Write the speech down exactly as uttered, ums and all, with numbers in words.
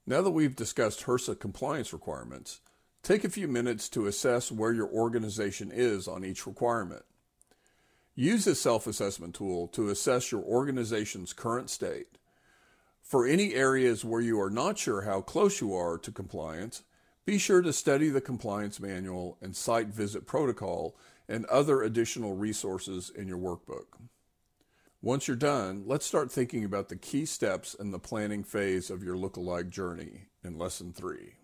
Now that we've discussed HRSA compliance requirements, take a few minutes to assess where your organization is on each requirement. Use this self-assessment tool to assess your organization's current state. For any areas where you are not sure how close you are to compliance, be sure to study the compliance manual and site visit protocol and other additional resources in your workbook. Once you're done, let's start thinking about the key steps in the planning phase of your lookalike journey in Lesson three.